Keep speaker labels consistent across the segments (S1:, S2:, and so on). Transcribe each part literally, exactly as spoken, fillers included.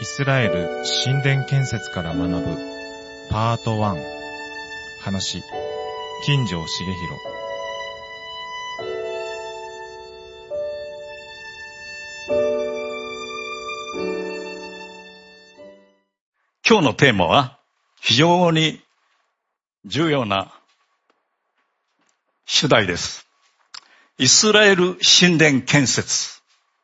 S1: スラエル神殿建設から学ぶパートワン。話、金城重弘。
S2: 今日のテーマは非常に重要な主題です。イスラエル神殿建設。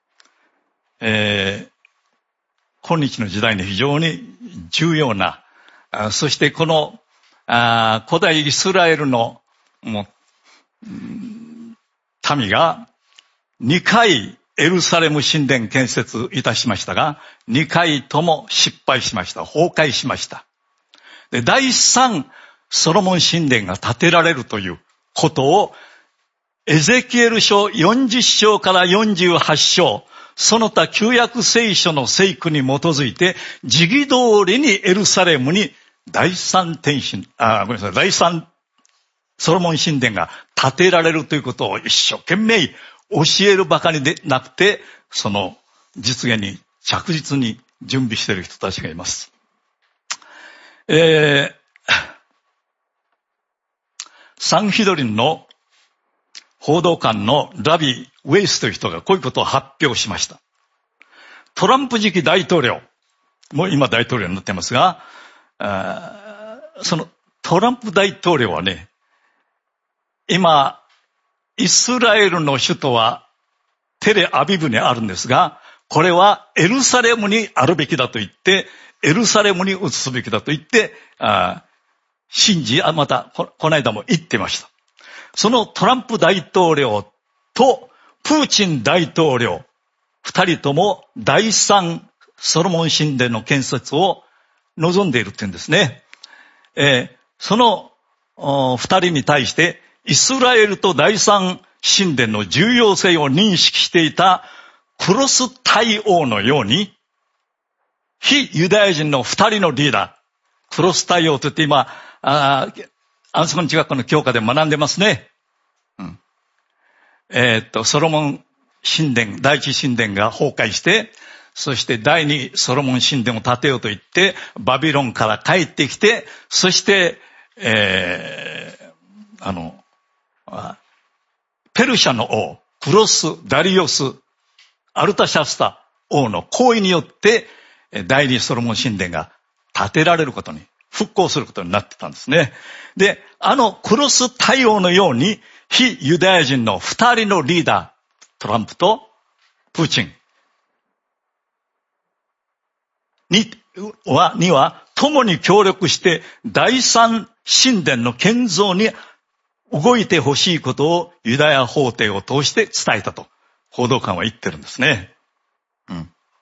S2: えー、今日の時代に非常に重要な、あそしてこのあ古代イスラエルのもう民がにかいエルサレム神殿建設いたしましたが、にかいとも失敗しました。崩壊しました。で、第三ソロモン神殿が建てられるということをエゼキエル書よんじゅっ章からよんじゅうはち章、その他旧約聖書の聖句に基づいて、時期通りにエルサレムに第三天神、あ、ごめんなさい、第三ソロモン神殿が建てられるということを一生懸命教えるばかりでなくて、その実現に着実に準備している人たちがいます。えー、サンヒドリンの報道官のラビ・ウェイスという人がこういうことを発表しました。トランプ次期大統領、もう今大統領になってますが、そのトランプ大統領はね、今、イスラエルの首都はテレアビブにあるんですが、これはエルサレムにあるべきだと言って、エルサレムに移すべきだと言って、あ信じ、あ、またこ、この間も言ってました。そのトランプ大統領とプーチン大統領、二人とも第三ソロモン神殿の建設を望んでいるって言うんですね。えー、その二人に対してイスラエルと第三神殿の重要性を認識していたクロス大王のように、非ユダヤ人の二人のリーダー、クロス大王といって今、あアンソン中学校の教科で学んでますね。うん、えー、っと、ソロモン神殿、第一神殿が崩壊して、そして第二ソロモン神殿を建てようと言って、バビロンから帰ってきて、そして、えー、あの、ペルシャの王、クロス・ダリオス・アルタシャスタ王の行為によって、第二ソロモン神殿が建てられることに、復興することになってたんですね。で、あのクロス大王のように、非ユダヤ人の二人のリーダー、トランプとプーチンには、には共に協力して第三神殿の建造に動いてほしいことをユダヤ法廷を通して伝えたと報道官は言ってるんですね。うん。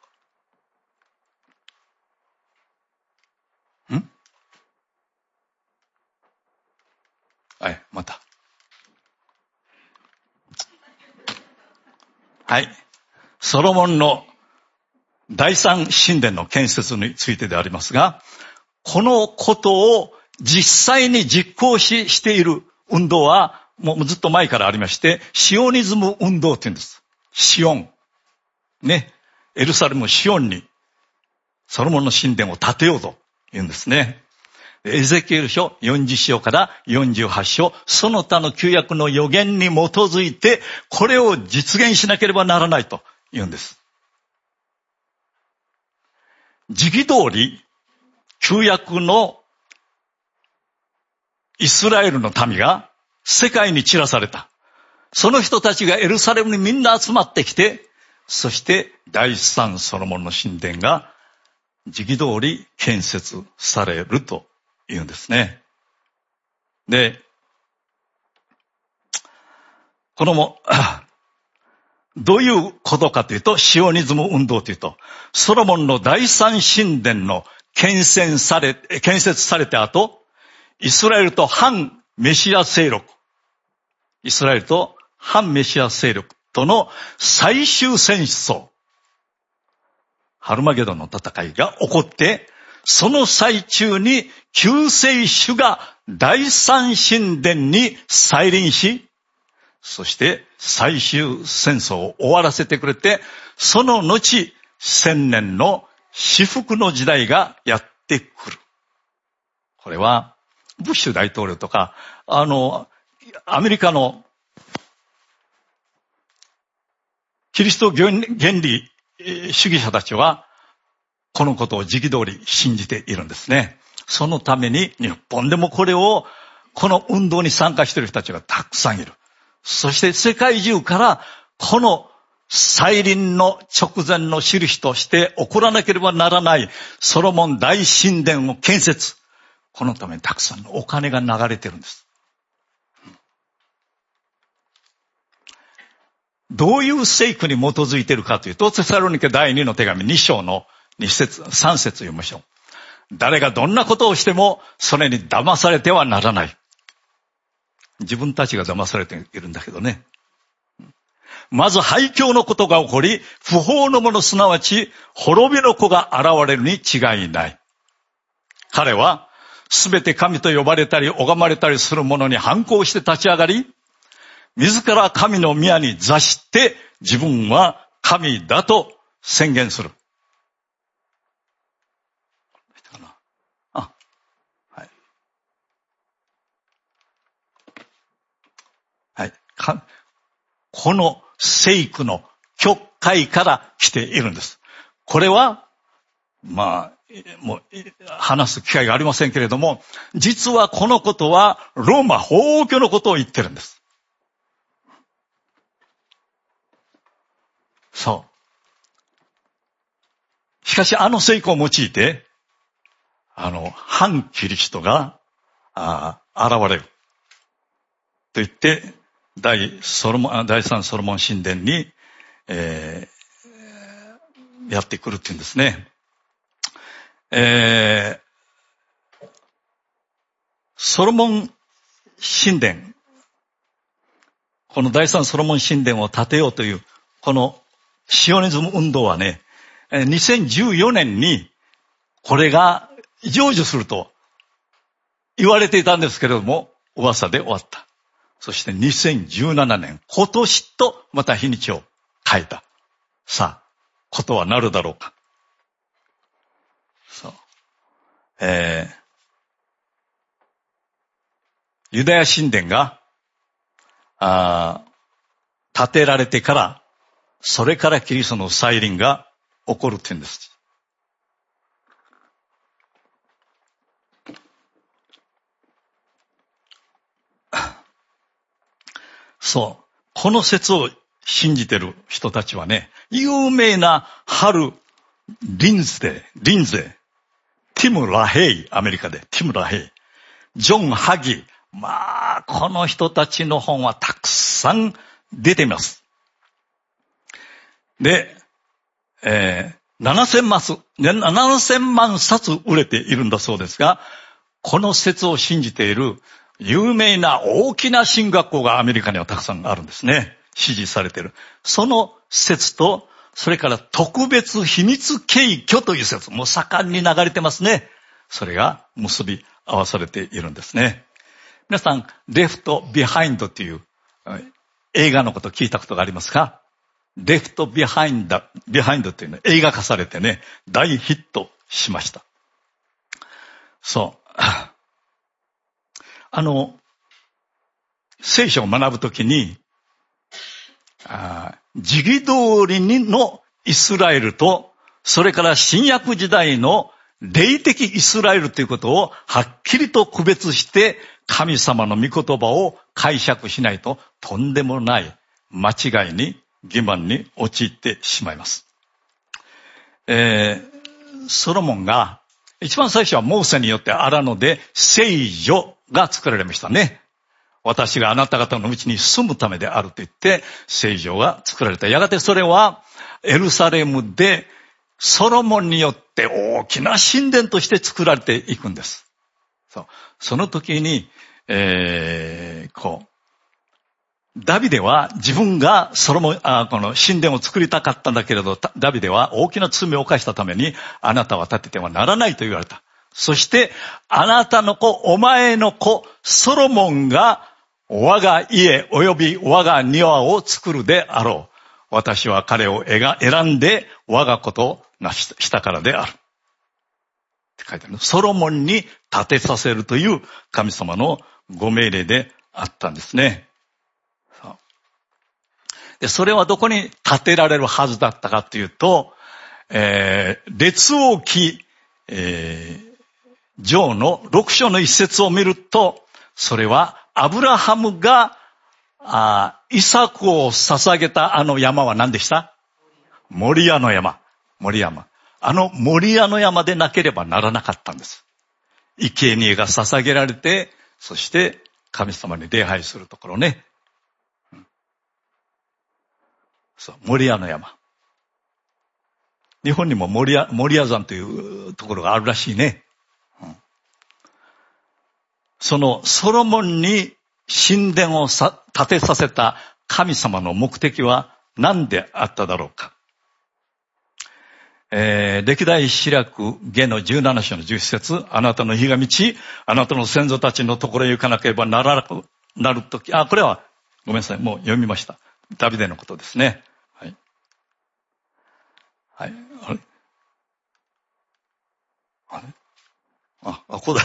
S2: ん？はい、また。はい。ソロモンの第三神殿の建設についてでありますが、このことを実際に実行し、している運動はもうずっと前からありまして、シオニズム運動って言うんです。シオン。ね。エルサレムシオンにソロモンの神殿を建てようと言うんですね。エゼキエル書よんじゅっ章からよんじゅうはち章、その他の旧約の予言に基づいて、これを実現しなければならないと言うんです。時期通り、旧約のイスラエルの民が世界に散らされた。その人たちがエルサレムにみんな集まってきて、そして第三ソロモンの神殿が時期通り建設されると言うんですね。で、このも、どういうことかというと、シオニズム運動というと、ソロモンの第三神殿の建設され、建設された後、イスラエルと反メシア勢力、イスラエルと反メシア勢力との最終戦争、ハルマゲドンの戦いが起こって、その最中に救世主が第三神殿に再臨し、そして最終戦争を終わらせてくれて、その後、千年の至福の時代がやってくる。これは、ブッシュ大統領とか、あの、アメリカのキリスト原理主義者たちは、このことを時期通り信じているんですね。そのために日本でもこれを、この運動に参加している人たちがたくさんいる。そして世界中からこの再臨の直前の印として起こらなければならないソロモン大神殿を建設。このためにたくさんのお金が流れてるんです。どういう聖句に基づいているかというと、テサロニケ第二の手紙に章のに節、さん節読みましょう。誰がどんなことをしても、それに騙されてはならない。自分たちが騙されているんだけどね。まず廃墟のことが起こり、不法の者すなわち滅びの子が現れるに違いない。彼はすべて神と呼ばれたり拝まれたりする者に反抗して立ち上がり、自ら神の宮に座して自分は神だと宣言する。あ、はい。はい。この聖句の曲解から来ているんです。これは、まあ、もう話す機会がありませんけれども、実はこのことはローマ法教のことを言ってるんです。そう。しかしあの聖句を用いて、あの、反キリストが、あ現れる。と言って、第ソロモン、第三ソロモン神殿に、えー、やってくるっていうんですね。えー、ソロモン神殿、この第三ソロモン神殿を建てようという、このシオニズム運動はね、にせんじゅうよねんにこれが成就すると言われていたんですけれども、噂で終わった。そしてにせんじゅうななねん、今年とまた日にちを変えた。さあ、ことはなるだろうか。そう。えー、ユダヤ神殿が、あ建てられてから、それからキリストの再臨が起こるって言うんです。そう。この説を信じてる人たちはね、有名なハル・リンズデ、リンゼ、ティム・ラヘイ、アメリカで、ティム・ラヘイ、ジョン・ハギ、まあ、この人たちの本はたくさん出ています。で、えー、ななせんまんさつ売れているんだそうですが、この説を信じている有名な大きな神学校がアメリカにはたくさんあるんですね。支持されている。その説と、それから特別秘密景挙という説も盛んに流れてますね。それが結び合わされているんですね。皆さん、レフトビハインドという映画のこと聞いたことがありますか？レフトビハインド、ビハインドというのは映画化されてね、大ヒットしました。そう。あの、聖書を学ぶときに、あ時期通りのイスラエルと、それから新約時代の霊的イスラエルということをはっきりと区別して、神様の御言葉を解釈しないと、とんでもない間違いに、欺瞞に陥ってしまいます。えー、ソロモンが、一番最初はモーセによって荒野で聖女が作られましたね。私があなた方のうちに住むためであると言って、聖女が作られた。やがてそれはエルサレムでソロモンによって大きな神殿として作られていくんです。そう。その時に、えー、こう、ダビデは自分がソロモン、あ、この神殿を作りたかったんだけれど、ダビデは大きな罪を犯したために、あなたは建ててはならないと言われた。そして、あなたの子、お前の子、ソロモンが我が家及び我が庭を作るであろう。私は彼を選んで我が子となしたからである。って書いてある。ソロモンに建てさせるという神様のご命令であったんですね。で、それはどこに建てられるはずだったかというと、えー、列王記、えー、上のろく章の一節を見ると、それはアブラハムがあイサクを捧げたあの山は何でした？モリアの山。モリ山。あのモリアの山でなければならなかったんです。生贄が捧げられて、そして神様に礼拝するところね。うん、そう、モリアの山。日本にもモリア、モリア山というところがあるらしいね。うん、そのソロモンに神殿をさ建てさせた神様の目的は何であっただろうか。えー、歴代志らく下のじゅうなな章のじゅういち節、あなたの日が満ち、あなたの先祖たちのところへ行かなければならなくなるとき、あ、これは、ごめんなさい、もう読みました。ダビデのことですね。はい。はい。あれあれあ、あ、ここだ。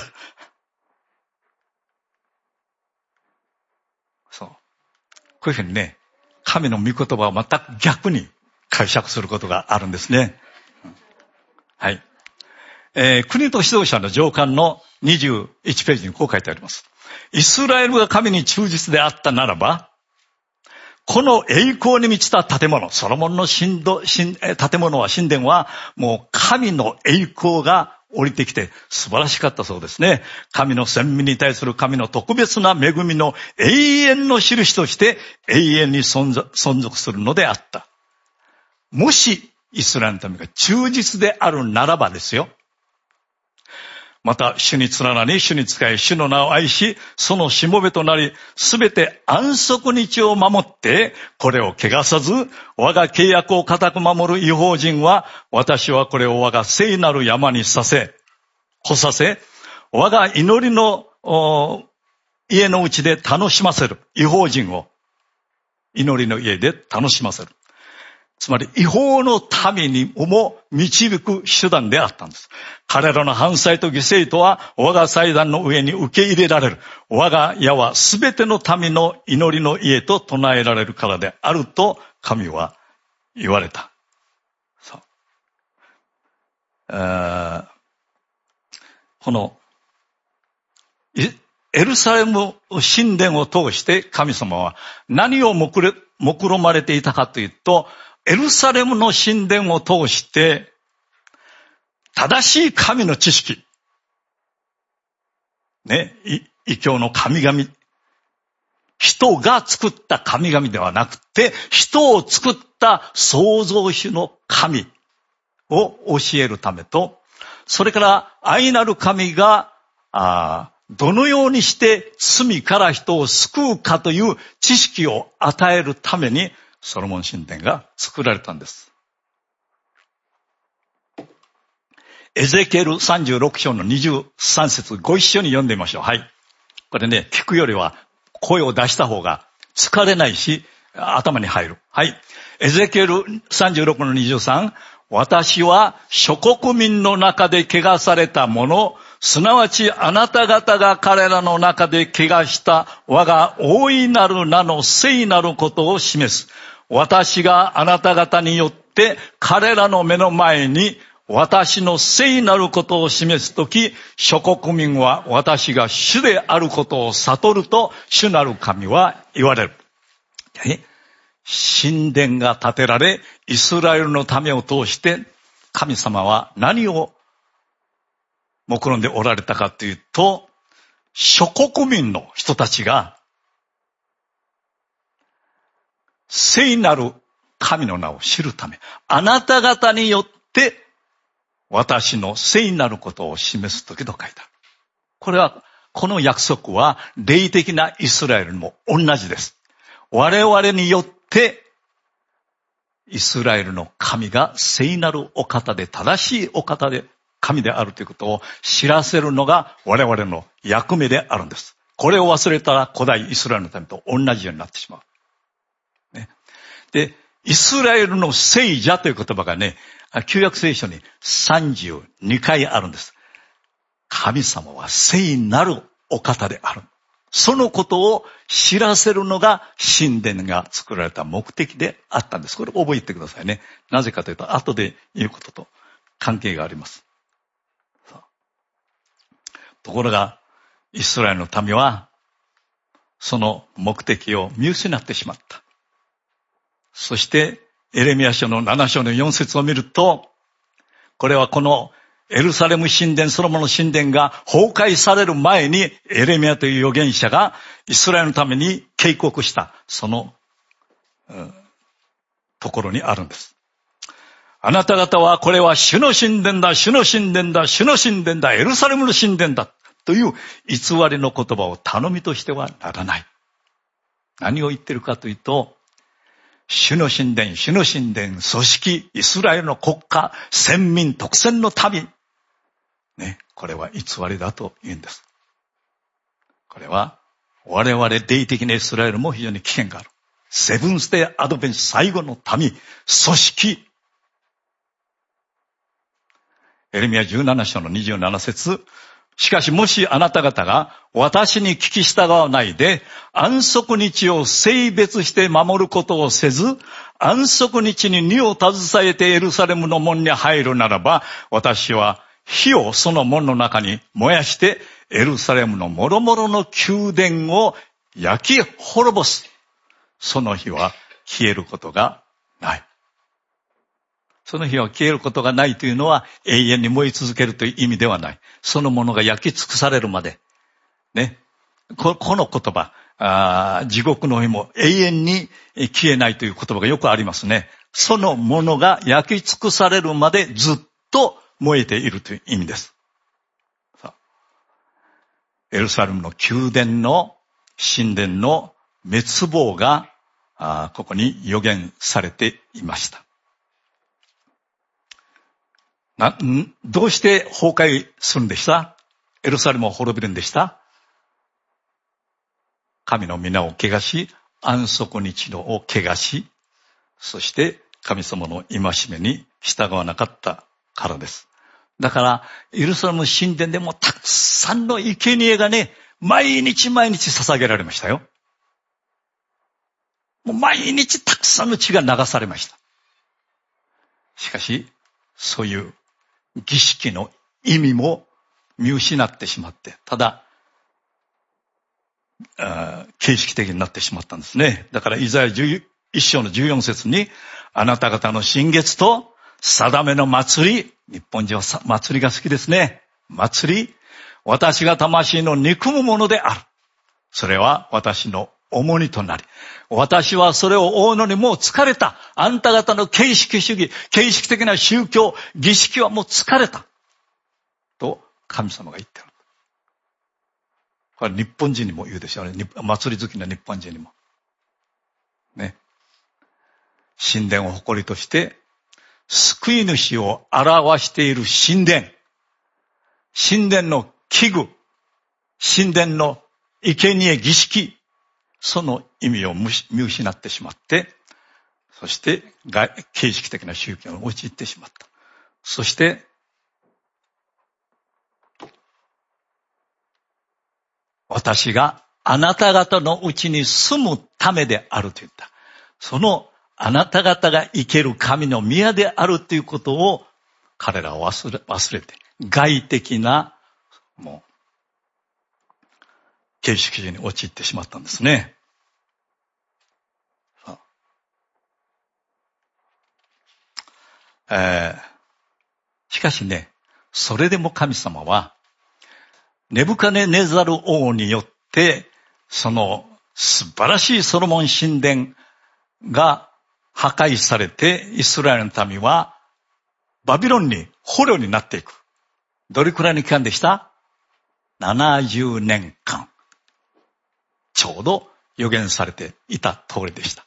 S2: そう。こういうふうにね、神の御言葉を全く逆に解釈することがあるんですね。はい。えー、国と指導者の上巻のにじゅういちページにこう書いてあります。イスラエルが神に忠実であったならば、この栄光に満ちた建物、ソロモンの神殿、建物は神殿はもう神の栄光が降りてきて素晴らしかったそうですね。神の選民に対する神の特別な恵みの永遠の印として永遠に存続するのであった。もしイスラエルの民が忠実であるならばですよ。また、主に連なり、主に仕え、主の名を愛し、そのしもべとなり、すべて安息日を守って、これを汚さず、我が契約を固く守る異邦人は、私はこれを我が聖なる山にさせ、来させ、我が祈りの家のうちで楽しませる。異邦人を、祈りの家で楽しませる。つまり違法の民にも導く手段であったんです。彼らの犯罪と犠牲とは我が祭壇の上に受け入れられる。我が家はすべての民の祈りの家と唱えられるからであると神は言われた。そう。このエルサレム神殿を通して神様は何を目論まれていたかというと、エルサレムの神殿を通して、正しい神の知識、ね、異教の神々、人が作った神々ではなくて、人を作った創造主の神を教えるためと、それから愛なる神が、あどのようにして罪から人を救うかという知識を与えるために、ソロモン神殿が作られたんです。エゼキエルさんじゅうろく章のにじゅうさん節ご一緒に読んでみましょう。はい。これね、聞くよりは声を出した方が疲れないし、頭に入る。はい。エゼキエルさんじゅうろくのにじゅうさん。私は諸国民の中で汚されたもの、すなわちあなた方が彼らの中で汚した我が大いなる名の聖なることを示す。私があなた方によって彼らの目の前に私の聖なることを示すとき、諸国民は私が主であることを悟ると主なる神は言われる。神殿が建てられ、イスラエルの民を通して神様は何を目論んでおられたかというと、諸国民の人たちが聖なる神の名を知るため、あなた方によって私の聖なることを示すときと書いてある。これは、この約束は霊的なイスラエルにも同じです。我々によってイスラエルの神が聖なるお方で正しいお方で神であるということを知らせるのが我々の役目であるんです。これを忘れたら古代イスラエルの民と同じようになってしまう。ね、で、イスラエルの聖者という言葉がね、 旧約聖書にさんじゅうにかいあるんです。神様は聖なるお方である。そのことを知らせるのが神殿が作られた目的であったんです。これ覚えてくださいね。なぜかというと、後で言うことと関係があります。ところが、イスラエルの民は、その目的を見失ってしまった。そして、エレミヤ書のなな章のよん節を見ると、これはこのエルサレム神殿、ソロモンの神殿が崩壊される前に、エレミヤという預言者がイスラエルのために警告した、その、うん、ところにあるんです。あなた方はこれは主の神殿だ、主の神殿だ、主の神殿だ、エルサレムの神殿だ、という偽りの言葉を頼みとしてはならない。何を言ってるかというと、主の神殿、主の神殿、組織、イスラエルの国家、先民、特選の民。ね、これは偽りだと言うんです。これは、我々霊的なイスラエルも非常に危険がある。セブンスデーアドベンチ最後の民、組織。エレミヤじゅうなな章のにじゅうなな節。しかしもしあなた方が私に聞き従わないで安息日を性別して守ることをせず、安息日に荷を携えてエルサレムの門に入るならば、私は火をその門の中に燃やしてエルサレムの諸々の宮殿を焼き滅ぼす。その火は消えることがない。その火は消えることがないというのは永遠に燃え続けるという意味ではない。そのものが焼き尽くされるまで。ね。こ, この言葉あ、地獄の火も永遠に消えないという言葉がよくありますね。そのものが焼き尽くされるまでずっと燃えているという意味です。エルサレムの宮殿の神殿の滅亡があここに予言されていました。な、んどうして崩壊するんでした？エルサレムを滅びるんでした？神の皆を汚し、安息日のを汚し、そして神様の戒めに従わなかったからです。だから、エルサレム神殿でもたくさんの生贄がね、毎日毎日捧げられましたよ。もう毎日たくさんの血が流されました。しかし、そういう儀式の意味も見失ってしまって、ただ、形式的になってしまったんですね。だからイザヤじゅういち章のじゅうよん節に、あなた方の新月と定めの祭り、日本人は祭りが好きですね。祭り、私が魂の憎むものである。それは私の重荷となり、私はそれを追うのにもう疲れた。あんた方の形式主義、形式的な宗教、儀式はもう疲れた。と神様が言ってる。これ日本人にも言うでしょうね。祭り好きな日本人にも。ね。神殿を誇りとして、救い主を表している神殿。神殿の器具。神殿の生贄儀式。その意味を見失ってしまって、そして形式的な宗教に陥ってしまった。そして、私があなた方のうちに住むためであると言った。そのあなた方が生ける神の宮であるということを彼らは忘れ、忘れて、外的な、もう、形式主義に陥ってしまったんですね。えー、しかしね、それでも神様は、ネブカネネザル王によって、その素晴らしいソロモン神殿が破壊されて、イスラエルの民はバビロンに捕虜になっていく。どれくらいの期間でした？ななじゅうねんかん。ちょうど予言されていた通りでした。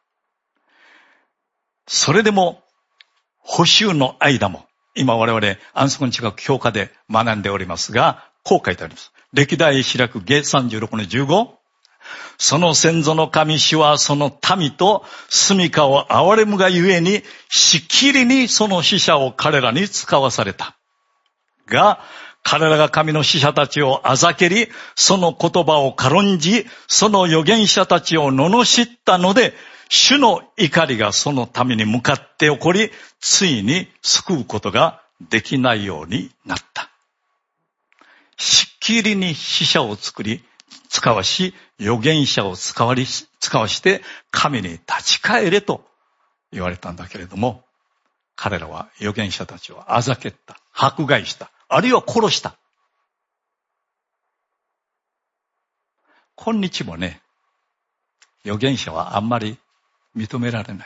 S2: それでも、補修の間も、今我々安息日学教科で学んでおりますが、こう書いてあります。歴代志らく下さんじゅうろくのじゅうご。 その先祖の神主はその民と住処を憐れむがゆえに、しきりにその使者を彼らに使わされた。が、彼らが神の使者たちをあざけり、その言葉を軽んじ、その預言者たちを罵ったので、主の怒りがその民に向かって起こり、ついに救うことができないようになった。しきりに使者を作り、使わし、預言者を使わり、使わして神に立ち返れと言われたんだけれども、彼らは預言者たちをあざけった、迫害した、あるいは殺した。今日もね、預言者はあんまり認められない。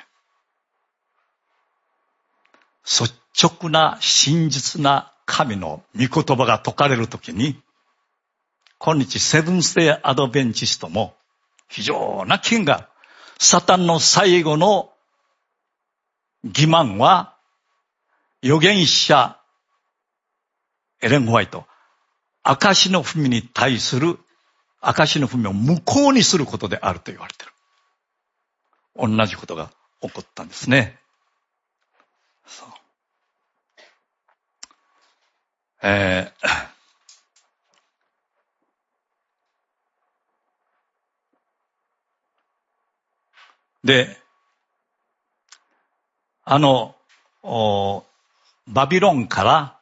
S2: 率直な真実な神の御言葉が説かれるときに、今日セブンスデーアドベンチストも非常な危険がある。サタンの最後の欺瞞は、預言者エレン・ホワイト、証の文に対する証の文を無効にすることであると言われている。同じことが起こったんですね。そう。えーで、あの、バビロンから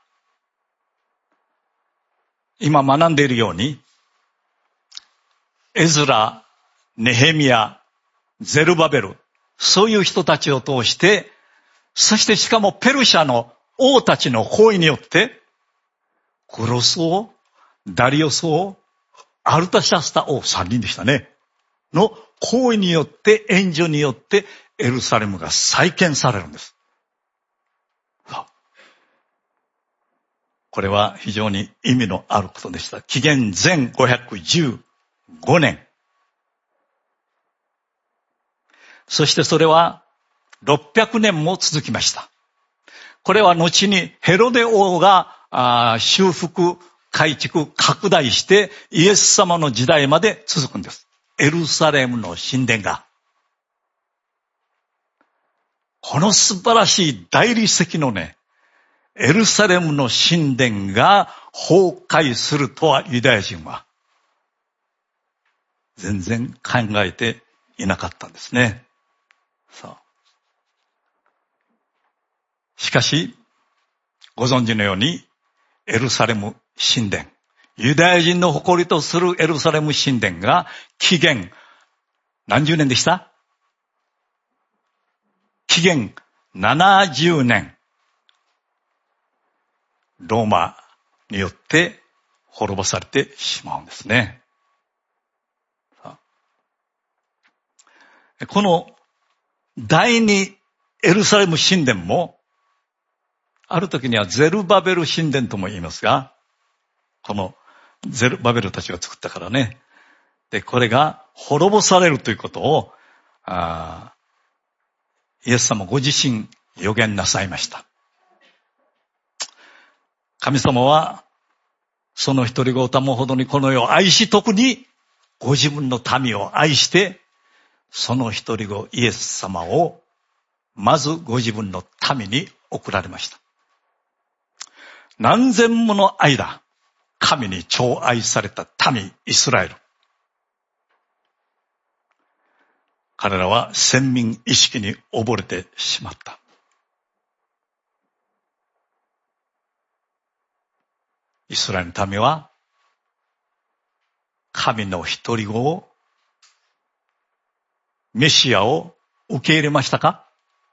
S2: 今学んでいるように、エズラ、ネヘミヤ、ゼルバベル、そういう人たちを通して、そしてしかもペルシャの王たちの行為によって、クロス王、ダリオス王、アルタシャスタ王、三人でしたね。の行為によって、援助によって、エルサレムが再建されるんです。これは非常に意味のあることでした。紀元前ごひゃくじゅうごねん。そしてそれはろっぴゃくねんも続きました。これは後にヘロデ王が修復、改築、拡大してイエス様の時代まで続くんです。エルサレムの神殿が。この素晴らしい大理石のね、エルサレムの神殿が崩壊するとはユダヤ人は全然考えていなかったんですね。そう。しかし、ご存知のように、エルサレム神殿、ユダヤ人の誇りとするエルサレム神殿が紀元何十年でした？紀元ななじゅうねん。ローマによって滅ぼされてしまうんですね。この第二エルサレム神殿も、ある時にはゼルバベル神殿とも言いますが、このゼルバベルたちが作ったからね。で、これが滅ぼされるということを、あイエス様ご自身予言なさいました。神様は、その一人子を賜るほどにこの世を愛し、特にご自分の民を愛して、その一人子イエス様を、まずご自分の民に送られました。何千もの間、神に寵愛された民イスラエル。彼らは先民意識に溺れてしまった。イスラエルの民は、神の一人子を、メシアを受け入れましたか？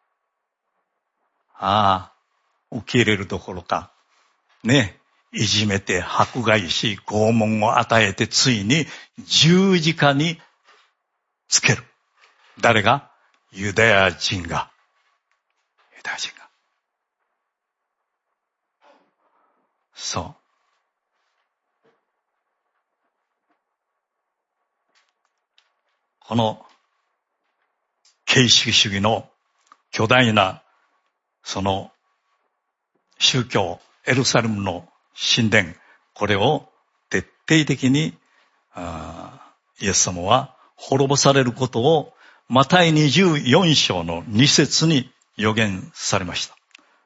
S2: ああ、受け入れるどころか、ね、いじめて迫害し、拷問を与えて、ついに十字架につける。誰が？ユダヤ人が。ユダヤ人が。そう。この形式主義の巨大なその宗教、エルサレムの神殿、これを徹底的にイエス様は滅ぼされることをマタイにじゅうよん章のに節に予言されました。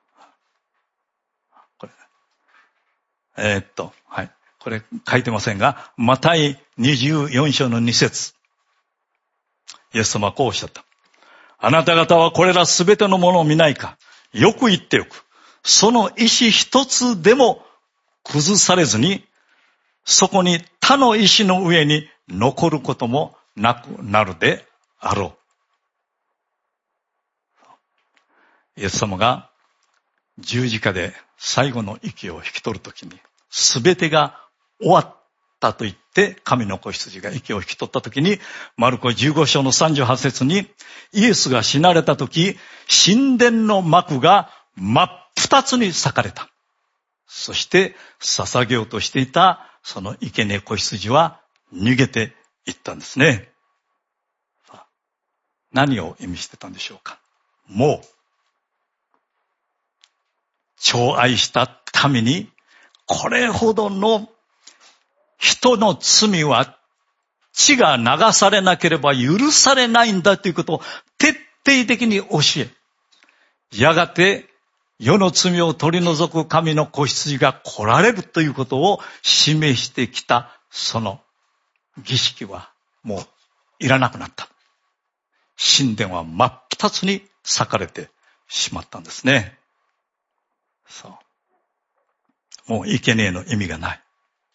S2: これ、えー、っと、はい。これ書いてませんが、マタイにじゅうよん章のに節。イエス様はこうおっしゃった。あなた方はこれらすべてのものを見ないか。よく言っておく。その意志一つでも崩されずに、そこに他の意志の上に残ることもなくなるであろう。イエス様が十字架で最後の息を引き取るときに、すべてが終わったと言って、神の子羊が息を引き取ったときに、マルコじゅうご章のさんじゅうはち節に、イエスが死なれたとき、神殿の幕が真っ二つに裂かれた。そして捧げようとしていたその生贄子羊は逃げていったんですね。何を意味してたんでしょうか。もう寵愛した民にこれほどの人の罪は血が流されなければ許されないんだということを徹底的に教え、やがて世の罪を取り除く神の子羊が来られるということを示してきたその儀式はもういらなくなった。神殿は真っ二つに裂かれてしまったんですね。そう。もう生贄の意味がない。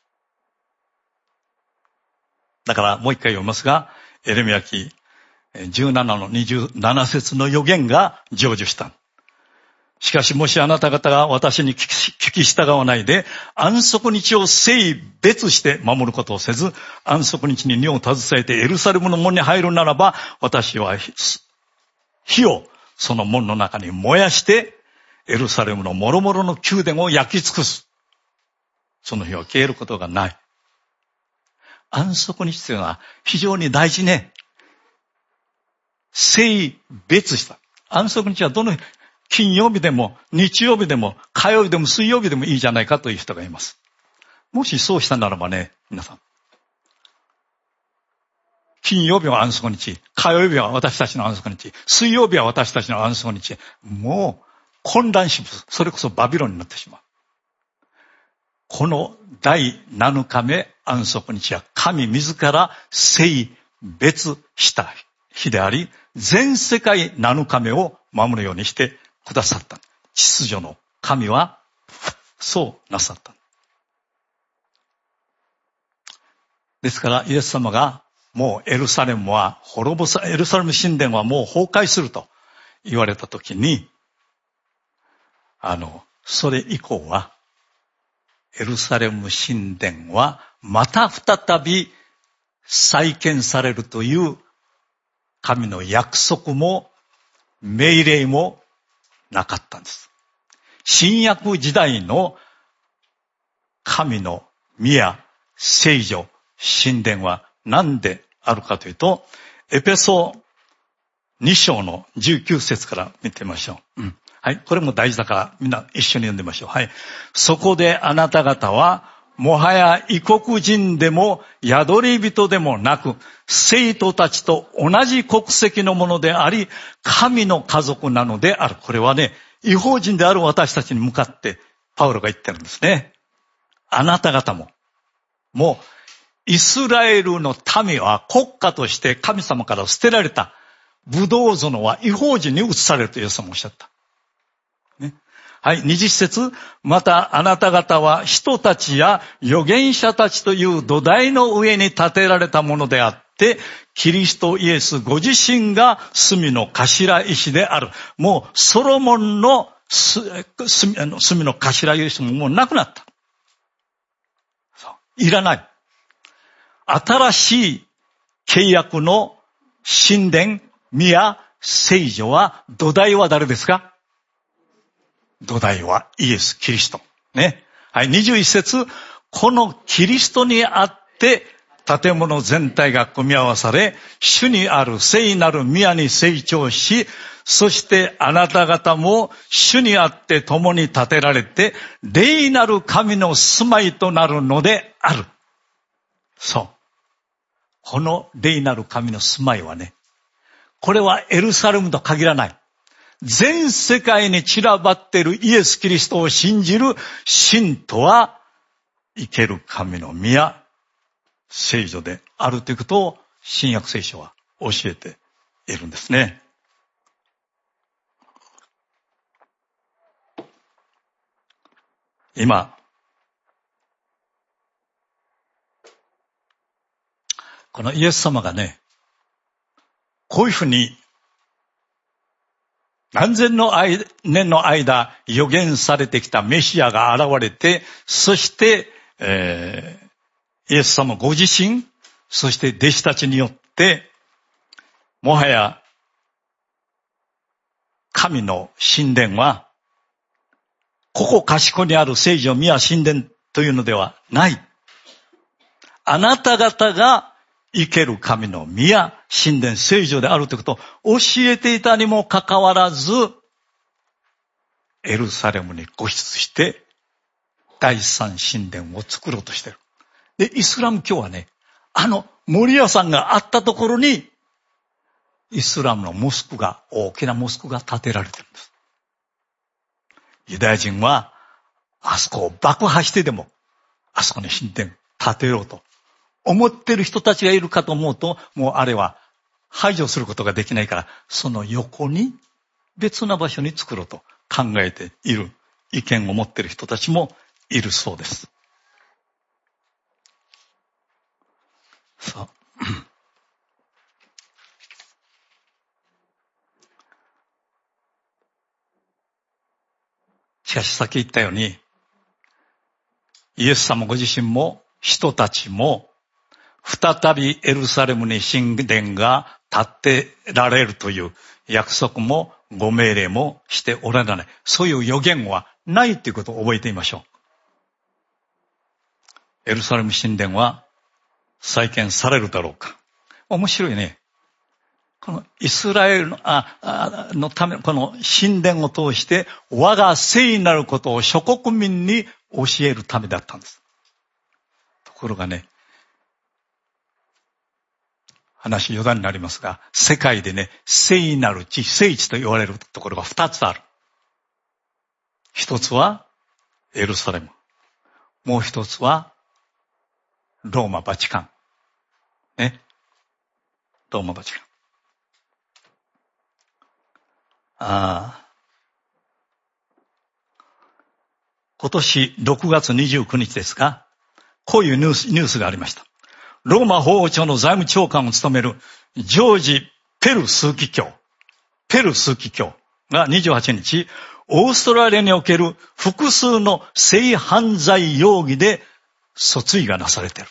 S2: だからもう一回読みますが、エレミヤ記じゅうななのにじゅうなな節の予言が成就した。しかしもしあなた方が私に聞き、聞き従わないで安息日を聖別して守ることをせず、安息日に荷を携えてエルサレムの門に入るならば、私は火をその門の中に燃やしてエルサレムの諸々の宮殿を焼き尽くす。その日は消えることがない。安息日というのは非常に大事ね。聖別した。安息日はどの日、金曜日でも日曜日でも火曜日でも水曜日でもいいじゃないかという人がいます。もしそうしたならばね、皆さん。金曜日は安息日、火曜日は私たちの安息日、水曜日は私たちの安息日。もう混乱します。それこそバビロンになってしまう。この第なのかめ安息日は神自ら聖別した日であり、全世界なのかめを守るようにしてくださった。秩序の神はそうなさった。ですからイエス様がもうエルサレムは滅ぼさ、エルサレム神殿はもう崩壊すると言われたときに、あの、それ以降はエルサレム神殿はまた再び再建されるという神の約束も命令もなかったんです。新約時代の神の宮、聖女、神殿は何であるかというと、エペソに章のじゅうきゅう節から見てみましょう。うん、はい。これも大事だからみんな一緒に読んでみましょう。はい。そこであなた方はもはや異国人でも宿り人でもなく、生徒たちと同じ国籍のものであり、神の家族なのである。これはね、異邦人である私たちに向かってパウロが言ってるんですね。あなた方も、もうイスラエルの民は国家として神様から捨てられた。ブドウ園は異邦人に移されるとイエス様おっしゃった。ね。はい、にじゅっ節。またあなた方は人たちや預言者たちという土台の上に建てられたものであって、キリストイエスご自身が隅の頭石である。もうソロモンの隅の頭石ももうなくなった。そう。いらない。新しい契約の神殿、宮、聖女は土台は誰ですか？土台はイエス・キリスト。ね。はい、にじゅういち節。このキリストにあって建物全体が組み合わされ、主にある聖なる宮に成長し、そしてあなた方も主にあって共に建てられて、霊なる神の住まいとなるのである。そう。 この霊なる神の住まいはね、これはエルサレムと限らない。全世界に散らばっているイエス・キリストを信じる信徒は、生ける神の宮、聖女であるということを新約聖書は教えているんですね。今、このイエス様がね、こういうふうに何千の年の間予言されてきたメシアが現れて、そして、えー、イエス様ご自身、そして弟子たちによって、もはや神の神殿は、ここかしこにある聖女宮神殿というのではない。あなた方が生ける神の宮、神殿、聖女であるということを教えていたにもかかわらず、エルサレムに固執して、第三神殿を作ろうとしている。で、イスラム教はね、あの森屋さんがあったところに、イスラムのモスクが、大きなモスクが建てられているんです。ユダヤ人は、あそこを爆破してでも、あそこに神殿建てようと思っている人たちがいるかと思うと、もうあれは排除することができないから、その横に別な場所に作ろうと考えている意見を持っている人たちもいるそうです。さあしかしさっき言ったように、イエス様ご自身も人たちも再びエルサレムに神殿が建てられるという約束もご命令もしておられない。そういう予言はないということを覚えていましょう。エルサレム神殿は再建されるだろうか。面白いね。このイスラエルの、ああのため、この神殿を通して我が聖なることを諸国民に教えるためだったんです。ところがね、話余談になりますが、世界でね、聖なる地、聖地と言われるところが二つある。一つはエルサレム。もう一つはローマバチカン。ね。ローマバチカン。ああ。今年ろくがつにじゅうくにちですが、こういうニュース、ニュースがありました。ローマ法王朝の財務長官を務めるジョージ・ペル枢機卿、ペル枢機卿がにじゅうはちにち、オーストラリアにおける複数の性犯罪容疑で訴追がなされている。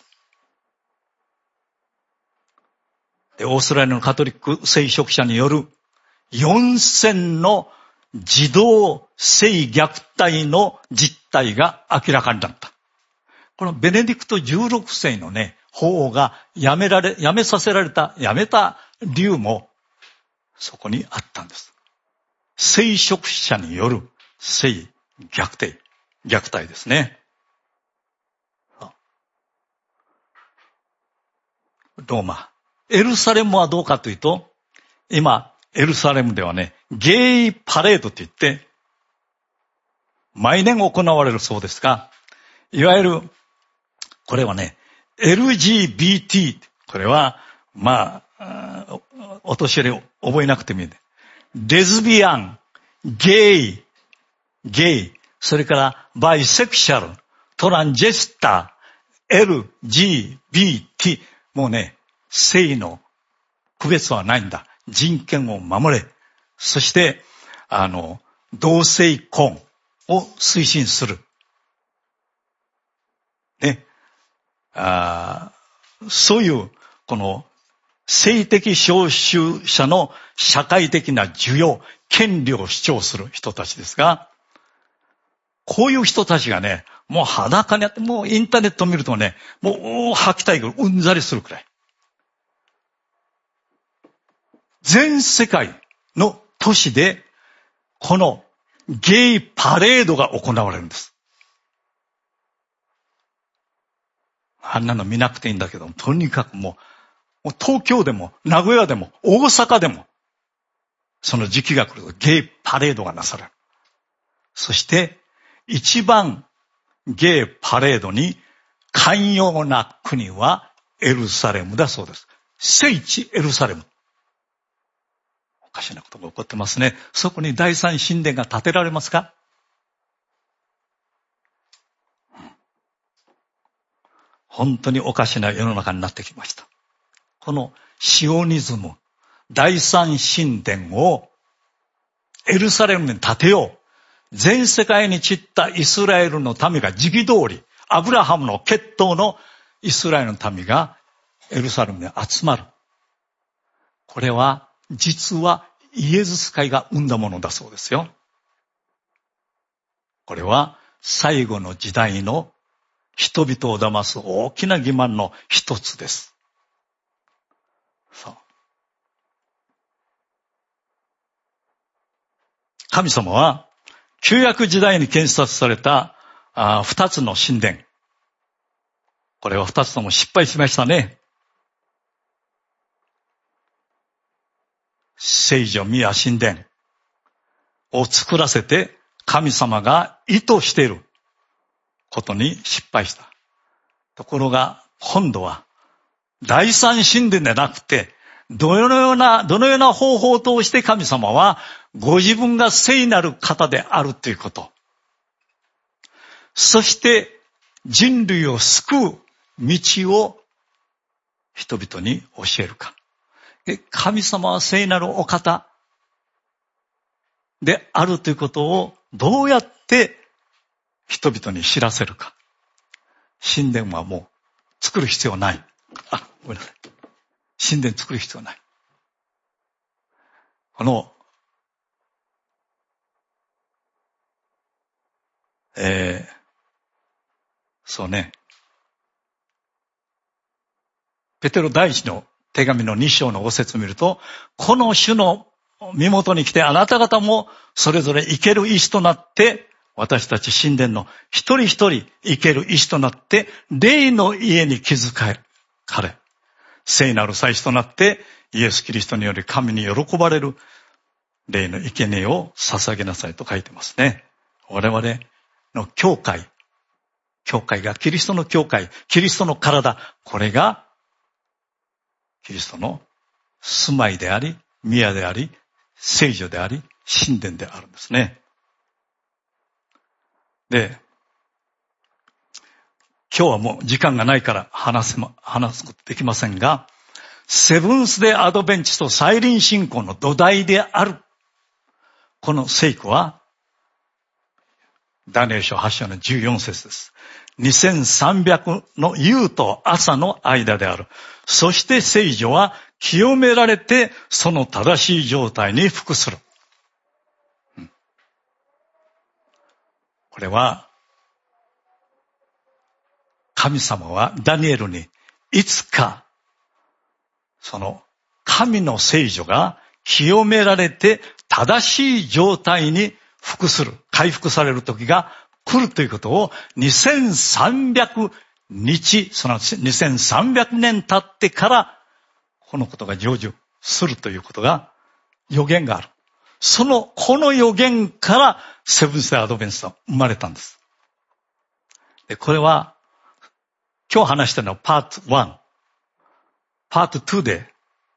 S2: で、オーストラリアのカトリック聖職者によるよんせんの児童性虐待の実態が明らかになった。このベネディクトじゅうろくせいのね、法王がやめられ、やめさせられた、やめた理由もそこにあったんです。聖職者による性虐待、虐待ですね。ローマ。エルサレムはどうかというと、今、エルサレムではね、ゲイパレードといって、毎年行われるそうですが、いわゆる、これはね、エルジービーティー、これは、まあ、お年寄り覚えなくてもいいね。レズビアン、ゲイ、ゲイ、それからバイセクシャル、トランジェスター、エルジービーティー、もうね、性の区別はないんだ。人権を守れ。そして、あの、同性婚を推進する。ね。あそういう、この、性的少数者の社会的な需要、権利を主張する人たちですが、こういう人たちがね、もう裸になって、もうインターネットを見るとね、もう吐きたいぐらい、うんざりするくらい。全世界の都市で、このゲイパレードが行われるんです。あんなの見なくていいんだけども、とにかくもう、 もう東京でも名古屋でも大阪でも、その時期が来るとゲイパレードがなされる。そして一番ゲイパレードに寛容な国はエルサレムだそうです。聖地エルサレム。おかしなことが起こってますね。そこに第三神殿が建てられますか？本当におかしな世の中になってきました。このシオニズム、第三神殿をエルサレムに建てよう。全世界に散ったイスラエルの民が時期通り、アブラハムの血統のイスラエルの民がエルサレムに集まる。これは実はイエズス会が生んだものだそうですよ。これは最後の時代の人々を騙す大きな欺瞞の一つです。そう。神様は旧約時代に建設されたあ二つの神殿。これは二つとも失敗しましたね。聖女宮神殿を作らせて神様が意図していることに失敗した。ところが今度は第三神殿でなくて、どのような、どのような方法を通して神様はご自分が聖なる方であるということ。そして人類を救う道を人々に教えるか。神様は聖なるお方であるということをどうやって人々に知らせるか。神殿はもう作る必要ない。あ、ごめんなさい。神殿作る必要ない。この、えー、そうね。ペテロ第一の手紙のに章のご節を見ると、この主の身元に来てあなた方もそれぞれ生ける意志となって、私たち神殿の一人一人生ける意志となって、霊の家に築かれ、聖なる祭司となってイエス・キリストにより神に喜ばれる霊の生贄を捧げなさいと書いてますね。我々の教会、教会がキリストの教会、キリストの体、これがキリストの住まいであり、宮であり、聖女であり、神殿であるんですね。で、今日はもう時間がないから話せま、話すことできませんが、セブンスデーアドベンチスト再臨信仰の土台である、この聖句は、ダニエル書はち章のじゅうよん節です。にせんさんびゃくの夕と朝の間である。そして聖女は清められてその正しい状態に服する。うん、これは、神様はダニエルにいつかその神の聖女が清められて正しい状態に服する、回復される時が来るということをにせんさんびゃくにち、そのにせんさんびゃくねん経ってからこのことが成就するということが予言がある。その、この予言からセブンスデーアドベンチストは生まれたんです。で、これは今日話したのはパートワン。パートツーで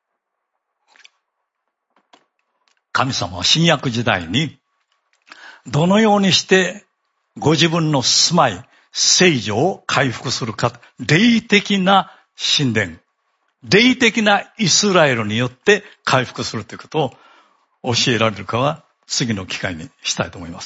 S2: 神様は新約時代にどのようにしてご自分の住まい、聖女を回復するか、霊的な神殿、霊的なイスラエルによって回復するということを教えられるかは次の機会にしたいと思います。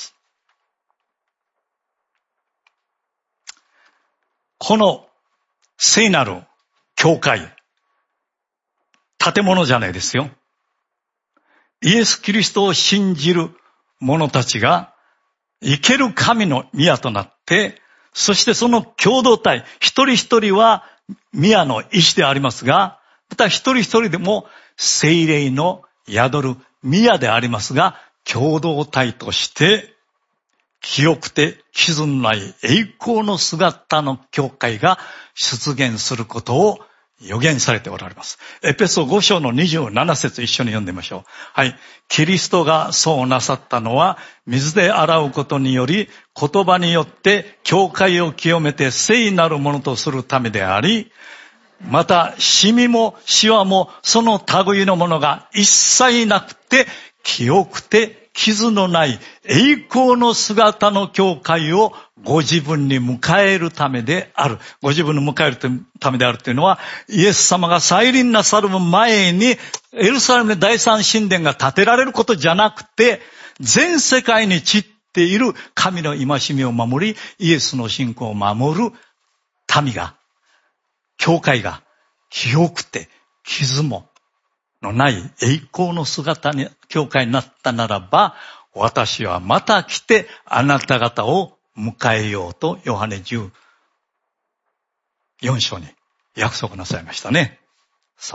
S2: この聖なる教会、建物じゃないですよ。イエス・キリストを信じる者たちが生ける神の宮となって、そしてその共同体、一人一人は宮の石でありますが、また一人一人でも聖霊の宿る宮でありますが、共同体として清くて傷のない栄光の姿の教会が出現することを予言されておられます。エペソご章のにじゅうなな節一緒に読んでみましょう。はい。キリストがそうなさったのは、水で洗うことにより、言葉によって教会を清めて聖なるものとするためであり、また、シミもシワもその類のものが一切なくて、清くて傷のない栄光の姿の教会をご自分に迎えるためである。ご自分に迎えるためであるというのは、イエス様が再臨なさる前に、エルサレムで第三神殿が建てられることじゃなくて、全世界に散っている神の戒めを守り、イエスの信仰を守る民が、教会が清くて傷ものない栄光の姿に、教会になったならば、私はまた来てあなた方を迎えようと、ヨハネじゅうよん章に約束なさいましたね。そう。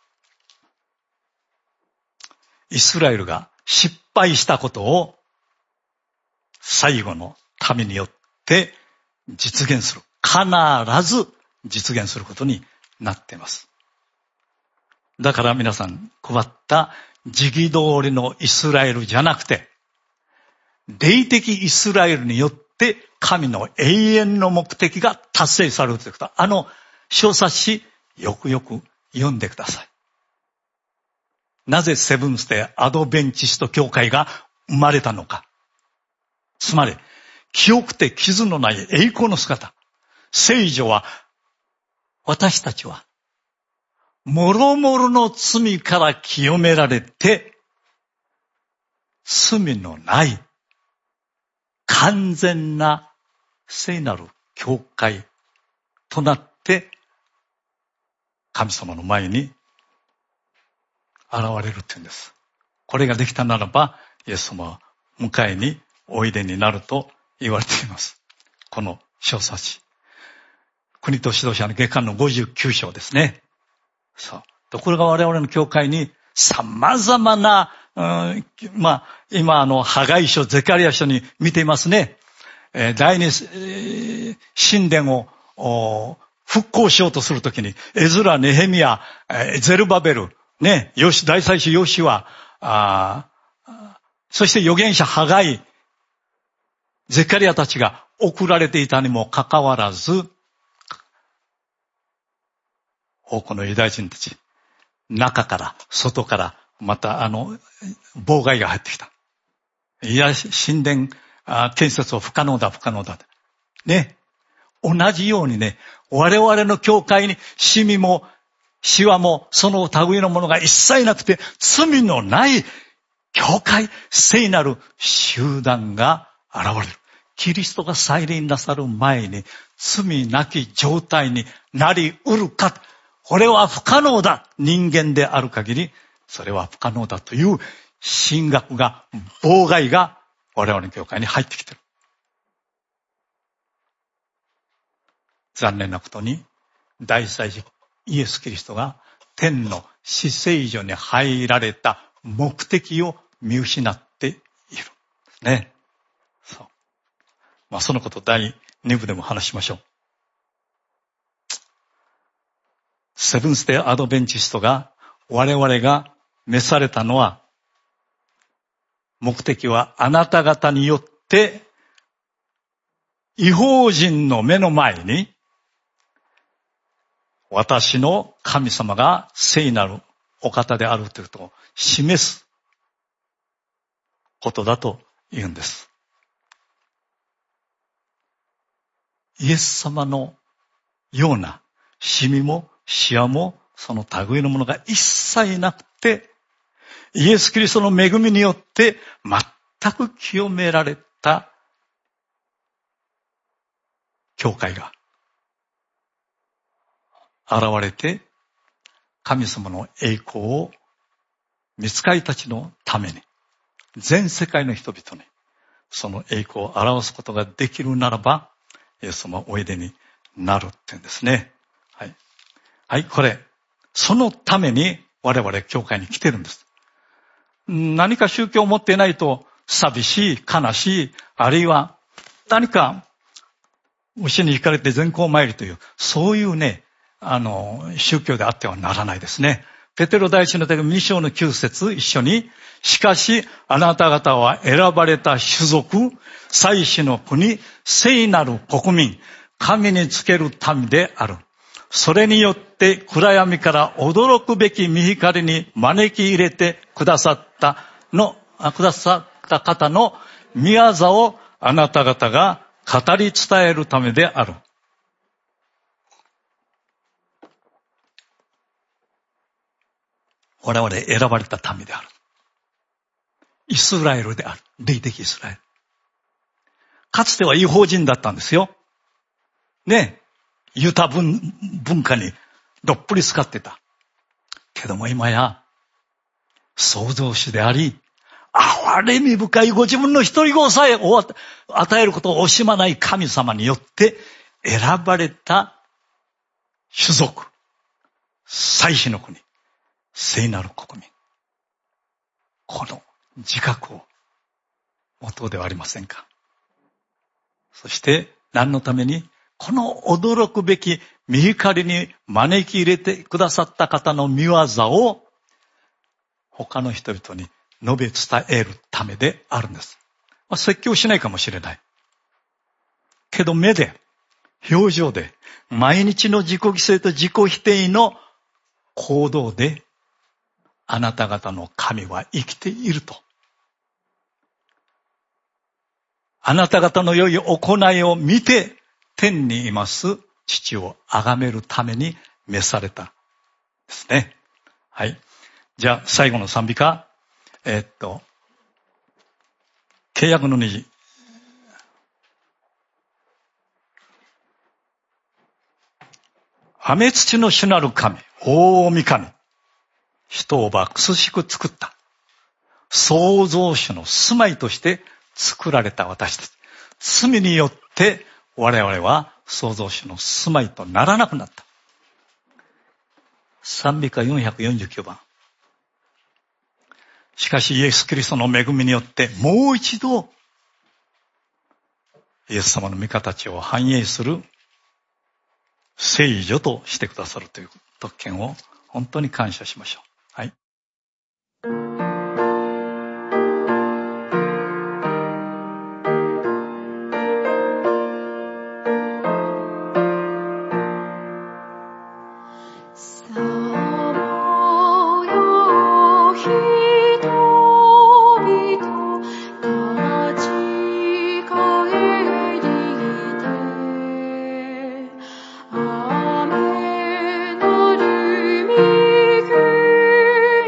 S2: イスラエルが失敗したことを最後の民によって実現する。必ず実現することになっています。だから皆さん配った時期通りのイスラエルじゃなくて、霊的イスラエルによって神の永遠の目的が達成されるということ。あの小冊子よくよく読んでください。なぜセブンスデーアドベンチスト教会が生まれたのか。つまり、清くて傷のない栄光の姿。聖女は、私たちは、もろもろの罪から清められて、罪のない完全な聖なる教会となって、神様の前に現れるっていうんです。これができたならば、イエス様は迎えにおいでになると言われています。この小冊子。国と指導者の月間のごじゅうきゅう章ですね。そう。ところが我々の教会に様々な、うん、まあ、今あの、ハガイ書、ゼカリア書に見ていますね。えー、第二、えー、神殿を復興しようとするときに、エズラ、ネヘミヤ、えー、ゼルバベル、ね、ヨシ、大祭司ヨシュア、そして預言者ハガイ、ゼカリアたちが送られていたにもかかわらず、多くのユダヤ人たち、中から外からまたあの妨害が入ってきた。いや、神殿建設を不可能だ不可能だ。ね。同じようにね、我々の教会にシミもシワもその類のものが一切なくて、罪のない教会、聖なる集団が現れる。キリストが再臨なさる前に罪なき状態になり得るか。これは不可能だ。人間である限り、それは不可能だという神学が、妨害が我々の教会に入ってきている。残念なことに、大祭司イエス・キリストが天の至聖所に入られた目的を見失っている。ね。そう。まあ、そのことだいに部でも話しましょう。セブンスデーアドベンチストが我々が召されたのは、目的はあなた方によって異邦人の目の前に私の神様が聖なるお方であるということを示すことだと言うんです。イエス様のようなシミもシワもその類のものが一切なくて、イエス・キリストの恵みによって全く清められた教会が現れて、神様の栄光を御使いたちのために、全世界の人々にその栄光を表すことができるならば、イエス様はおいでになるって言うんですね。はい。はい、これ、そのために我々教会に来てるんです。何か宗教を持っていないと寂しい、悲しい、あるいは何か牛に惹かれて善行参りという、そういうね、 あの、宗教であってはならないですね。ペテロ第一の手紙に章のきゅう節一緒に、しかしあなた方は選ばれた種族、祭司の国、聖なる国民、神につける民である。それによって暗闇から驚くべき御光に招き入れてくださったの、くださった方の御業をあなた方が語り伝えるためである。我々選ばれた民である。イスラエルである。霊的イスラエル。かつては異邦人だったんですよ。ね。ユタ文、文化にどっぷり使ってた。けども今や、創造主であり、憐れみ深いご自分の一人子さえ与えることを惜しまない神様によって選ばれた種族、祭司の国、聖なる国民。この自覚を持とうではありませんか。そして何のためにこの驚くべき御光に招き入れてくださった方の御業を他の人々に述べ伝えるためであるんです。まあ、説教しないかもしれない。けど目で、表情で、毎日の自己犠牲と自己否定の行動で、あなた方の神は生きていると。あなた方の良い行いを見て、天にいます父を崇めるために召されたですね。はい。じゃあ最後の賛美歌。えー、っと、契約の虹。雨土の主なる神、大神神。人をばくすしく作った。創造主の住まいとして作られた私たち。罪によって我々は創造主の住まいとならなくなった。賛美歌よんひゃくよんじゅうきゅうばん。しかしイエス・キリストの恵みによってもう一度イエス様の御形を反映する聖女としてくださるという特権を本当に感謝しましょう。はい。
S3: 雨なる御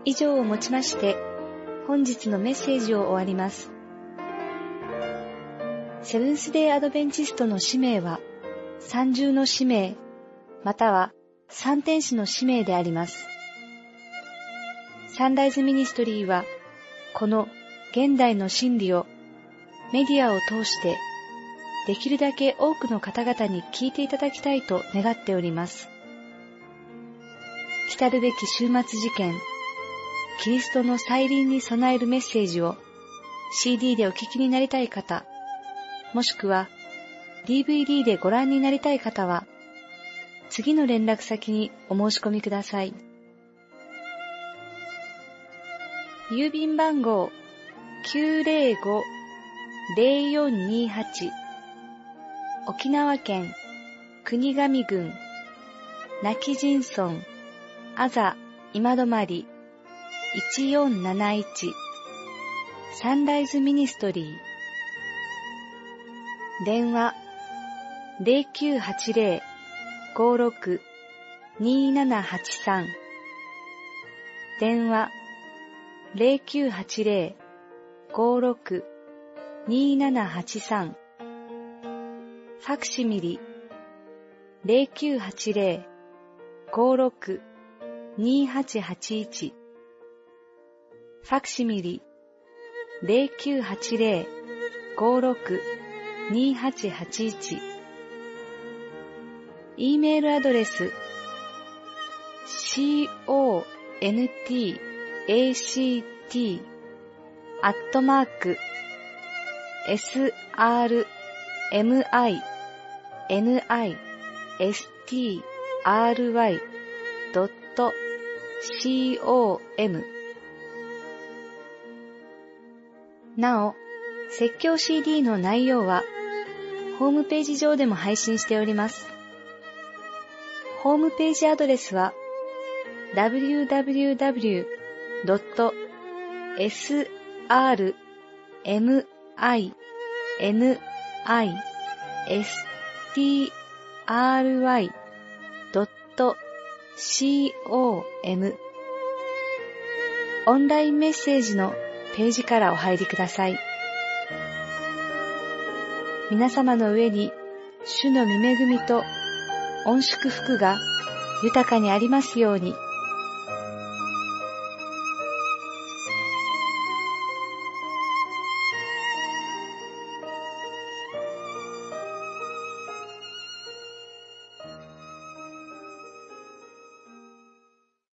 S3: 以上をもちまして、本日のメッセージを終わります。セブンスデーアドベンチストの使命は、三重の使命、または三天使の使命であります。サンライズミニストリーは、この現代の真理をメディアを通して、できるだけ多くの方々に聞いていただきたいと願っております。来るべき終末事件、キリストの再臨に備えるメッセージを シーディー でお聞きになりたい方、もしくは ディーブイディー でご覧になりたい方は、次の連絡先にお申し込みください。郵便番号 きゅうぜろご ぜろよんにはち 沖縄県国頭郡今帰仁村あざ今泊いちよんなないちサンライズミニストリー電話 ゼロきゅうはちゼロ ごろく にななはちさん 電話 ゼロきゅうはちゼロ ごろく にななはちさん ファクシミリ ゼロきゅうはちゼロ ごろく にはちはちいち ファクシミリ ゼロきゅうはちゼロ ごろく にはちはちいち E メールアドレス コンタクト アットマーク エスアールエムアイエヌアイエスティーアールワイ ドット コム なお、説教 シーディー の内容はホームページ上でも配信しております。ホームページアドレスは ダブリューダブリューダブリュー ドット エスアールエムアイエヌアイエスティーアールワイ ドット コム オンラインメッセージのページからお入りください。皆様の上に主の御恵みと御祝福が豊かにありますように。